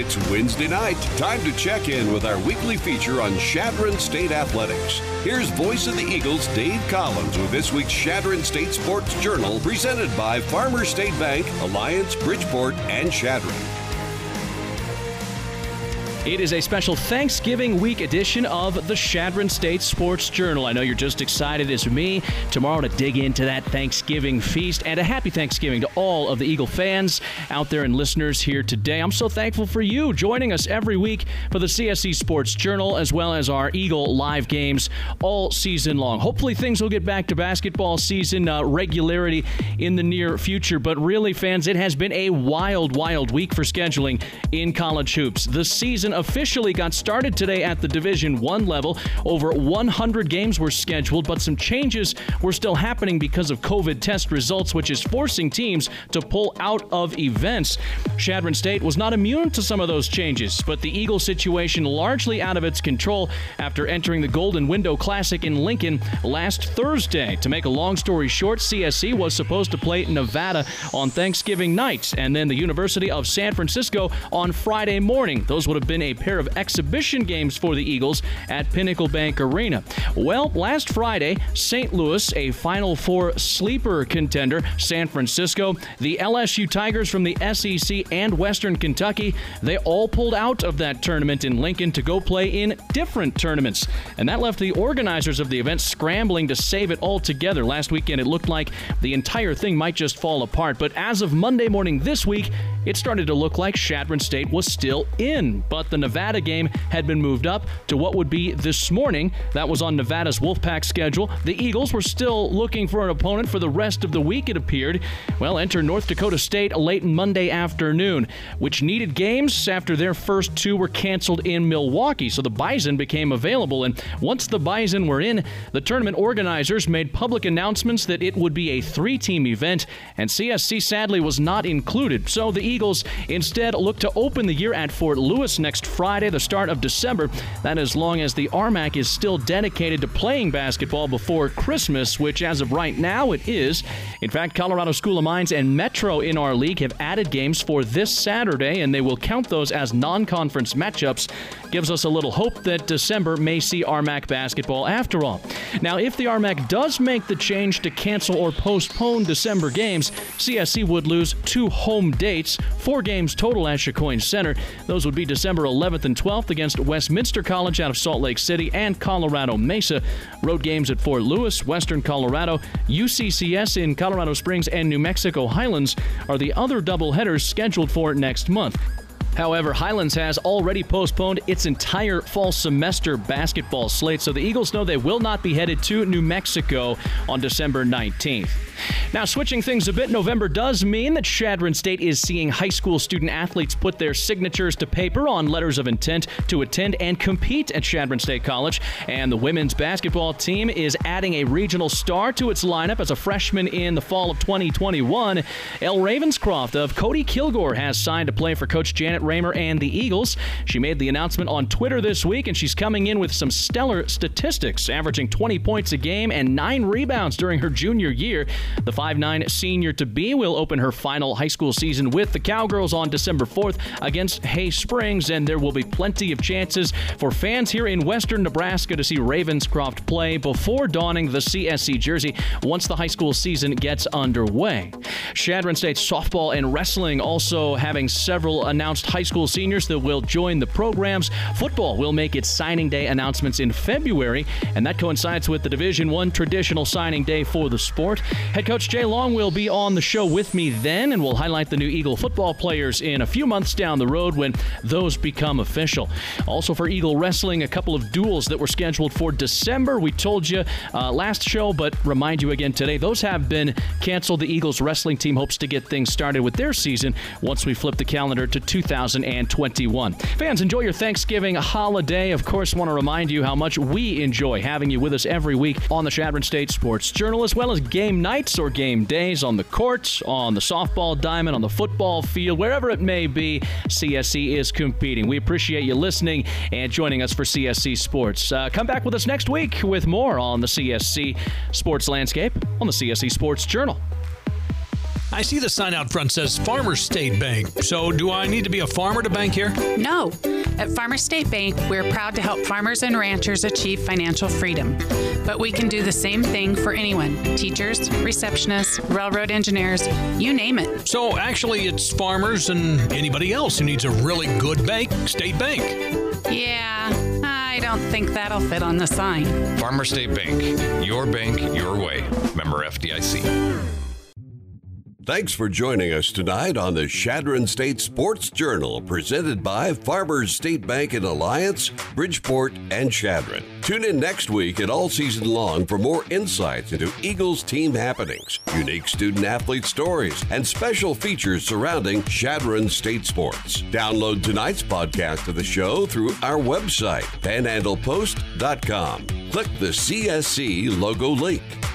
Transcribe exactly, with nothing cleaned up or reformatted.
It's Wednesday night. Time to check in with our weekly feature on Chadron State Athletics. Here's voice of the Eagles, Dave Collins, with this week's Chadron State Sports Journal, presented by Farmers State Bank, Alliance, Bridgeport, and Chadron. It is a special Thanksgiving week edition of the Chadron State Sports Journal. I know you're just excited as me tomorrow to dig into that Thanksgiving feast, and a happy Thanksgiving to all of the Eagle fans out there and listeners here today. I'm so thankful for you joining us every week for the C S C Sports Journal, as well as our Eagle live games all season long. Hopefully things will get back to basketball season uh, regularity in the near future, but really, fans, it has been a wild, wild week for scheduling in college hoops. The season officially got started today at the Division One level. Over one hundred games were scheduled, but some changes were still happening because of COVID test results, which is forcing teams to pull out of events. Chadron State was not immune to some of those changes, but the Eagle situation largely out of its control after entering the Golden Window Classic in Lincoln last Thursday. To make a long story short, C S C was supposed to play Nevada on Thanksgiving night, and then the University of San Francisco on Friday morning. Those would have been a pair of exhibition games for the Eagles at Pinnacle Bank Arena. Well, last Friday, Saint Louis, a Final Four sleeper contender, San Francisco, the L S U Tigers from the S E C, and Western Kentucky, they all pulled out of that tournament in Lincoln to go play in different tournaments. And that left the organizers of the event scrambling to save it all together. Last weekend, it looked like the entire thing might just fall apart. But as of Monday morning this week, it started to look like Chadron State was still in. But the Nevada game had been moved up to what would be this morning. That was on Nevada's Wolfpack schedule. The Eagles were still looking for an opponent for the rest of the week, it appeared. Well, enter North Dakota State late Monday afternoon, which needed games after their first two were canceled in Milwaukee, so the Bison became available. And once the Bison were in, the tournament organizers made public announcements that it would be a three-team event, and C S C sadly was not included. So the Eagles instead look to open the year at Fort Lewis next Friday, the start of December. That as long as the R M A C is still dedicated to playing basketball before Christmas, which as of right now it is. In fact, Colorado School of Mines and Metro in our league have added games for this Saturday, and they will count those as non-conference matchups. Gives us a little hope that December may see R M A C basketball after all. Now, if the R M A C does make the change to cancel or postpone December games, C S C would lose two home dates, four games total at Chacoin Center. Those would be December eleventh and twelfth against Westminster College out of Salt Lake City and Colorado Mesa. Road games at Fort Lewis, Western Colorado, U C C S in Colorado Springs, and New Mexico Highlands are the other doubleheaders scheduled for next month. However, Highlands has already postponed its entire fall semester basketball slate, so the Eagles know they will not be headed to New Mexico on December nineteenth. Now, switching things a bit, November does mean that Chadron State is seeing high school student athletes put their signatures to paper on letters of intent to attend and compete at Chadron State College. And the women's basketball team is adding a regional star to its lineup as a freshman in the fall of twenty twenty-one. Elle Ravenscroft of Cody Kilgore has signed to play for Coach Janet Raymer and the Eagles. She made the announcement on Twitter this week, and she's coming in with some stellar statistics, averaging twenty points a game and nine rebounds during her junior year. The five nine senior-to-be will open her final high school season with the Cowgirls on December fourth against Hay Springs, and there will be plenty of chances for fans here in western Nebraska to see Ravenscroft play before donning the C S C jersey once the high school season gets underway. Chadron State softball and wrestling also having several announced high school seniors that will join the programs. Football will make its signing day announcements in February, and that coincides with the Division One traditional signing day for the sport. Head coach Jay Long will be on the show with me then, and we'll highlight the new Eagle football players in a few months down the road when those become official. Also for Eagle wrestling, a couple of duels that were scheduled for December. We told you uh, last show, but remind you again today, those have been canceled. The Eagles wrestling team hopes to get things started with their season once we flip the calendar to two thousand twenty-one. Fans, enjoy your Thanksgiving holiday. Of course, want to remind you how much we enjoy having you with us every week on the Chadron State Sports Journal, as well as game nights or game days on the courts, on the softball diamond, on the football field, wherever it may be, C S C is competing. We appreciate you listening and joining us for C S C Sports. Uh, come back with us next week with more on the C S C Sports landscape on the C S C Sports Journal. I see the sign out front says Farmers State Bank. So do I need to be a farmer to bank here? No. At Farmers State Bank, we're proud to help farmers and ranchers achieve financial freedom. But we can do the same thing for anyone. Teachers, receptionists, railroad engineers, you name it. So actually it's farmers and anybody else who needs a really good bank, State Bank. Yeah, I don't think that'll fit on the sign. Farmers State Bank. Your bank, your way. Member F D I C. Thanks for joining us tonight on the Chadron State Sports Journal, presented by Farmers State Bank in Alliance, Bridgeport, and Chadron. Tune in next week and all season long for more insights into Eagles team happenings, unique student-athlete stories, and special features surrounding Chadron State sports. Download tonight's podcast of the show through our website, panhandle post dot com. Click the C S C logo link.